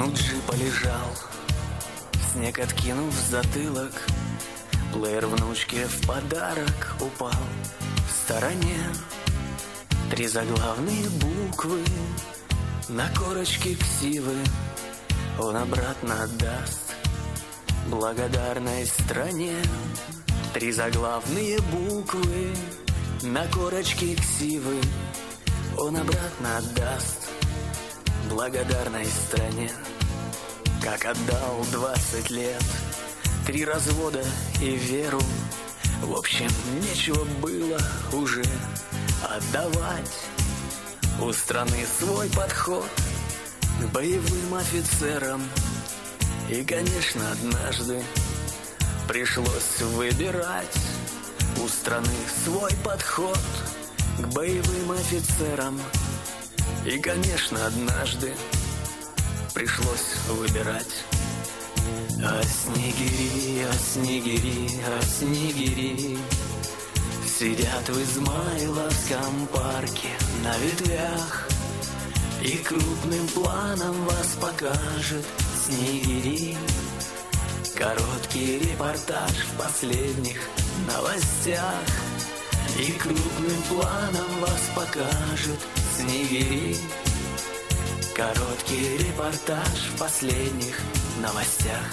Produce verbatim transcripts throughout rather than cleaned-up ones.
Он у джипа лежал, снег откинув затылок. Плеер внучке в подарок упал. В стороне три заглавные буквы на корочке ксивы он обратно отдаст благодарной стране. Три заглавные буквы на корочке ксивы он обратно отдаст благодарной стране. Как отдал двадцать лет, три развода и веру. В общем, нечего было уже отдавать. У страны свой подход к боевым офицерам. И, конечно, однажды пришлось выбирать. У страны свой подход к боевым офицерам. И, конечно, однажды пришлось выбирать. А снегири, а снегири, а снегири сидят в Измайловском парке на ветвях, и крупным планом вас покажет снегири. Короткий репортаж в последних новостях, и крупным планом вас покажет снегири. Короткий репортаж в последних новостях.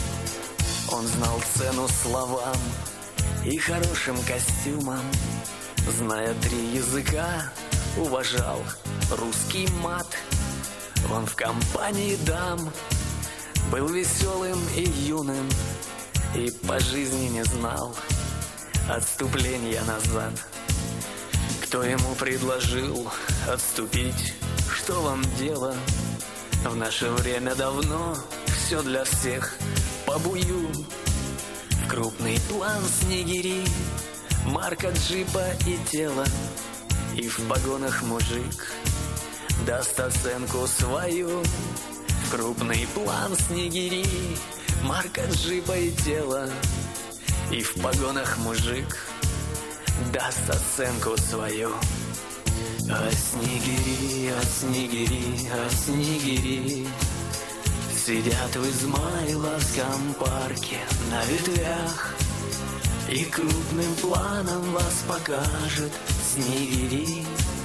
Он знал цену словам и хорошим костюмам. Зная три языка, уважал русский мат. Он в компании дам был веселым и юным, и по жизни не знал отступления назад. Кто ему предложил отступить? Что вам дело? В наше время давно все для всех по-бую. В крупный план снегири, марка джипа и тело, и в погонах мужик даст оценку свою. В крупный план снегири, марка джипа и тело, и в погонах мужик даст оценку свою. А снегири, а снегири, а снегири сидят в Измайловском парке на ветвях, и крупным планом вас покажет снегири.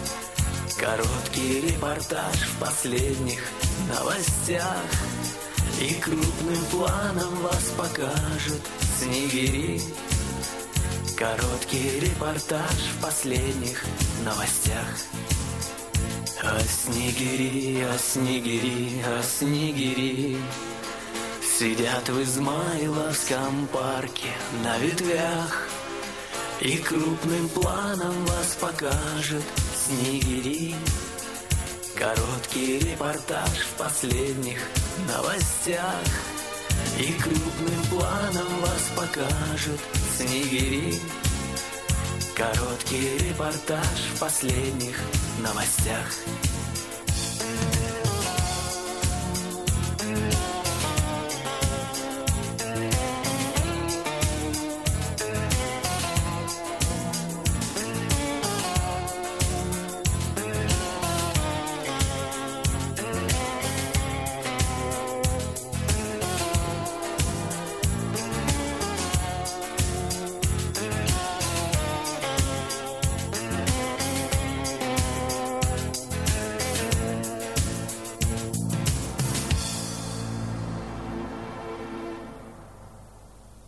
Короткий репортаж в последних новостях, и крупным планом вас покажет снегири. Короткий репортаж в последних новостях. А снегири, а снегири, а снегири сидят в Измайловском парке на ветвях, и крупным планом вас покажет снегири. Короткий репортаж в последних новостях, и крупным планом вас покажет снегири. Короткий репортаж в последних новостях.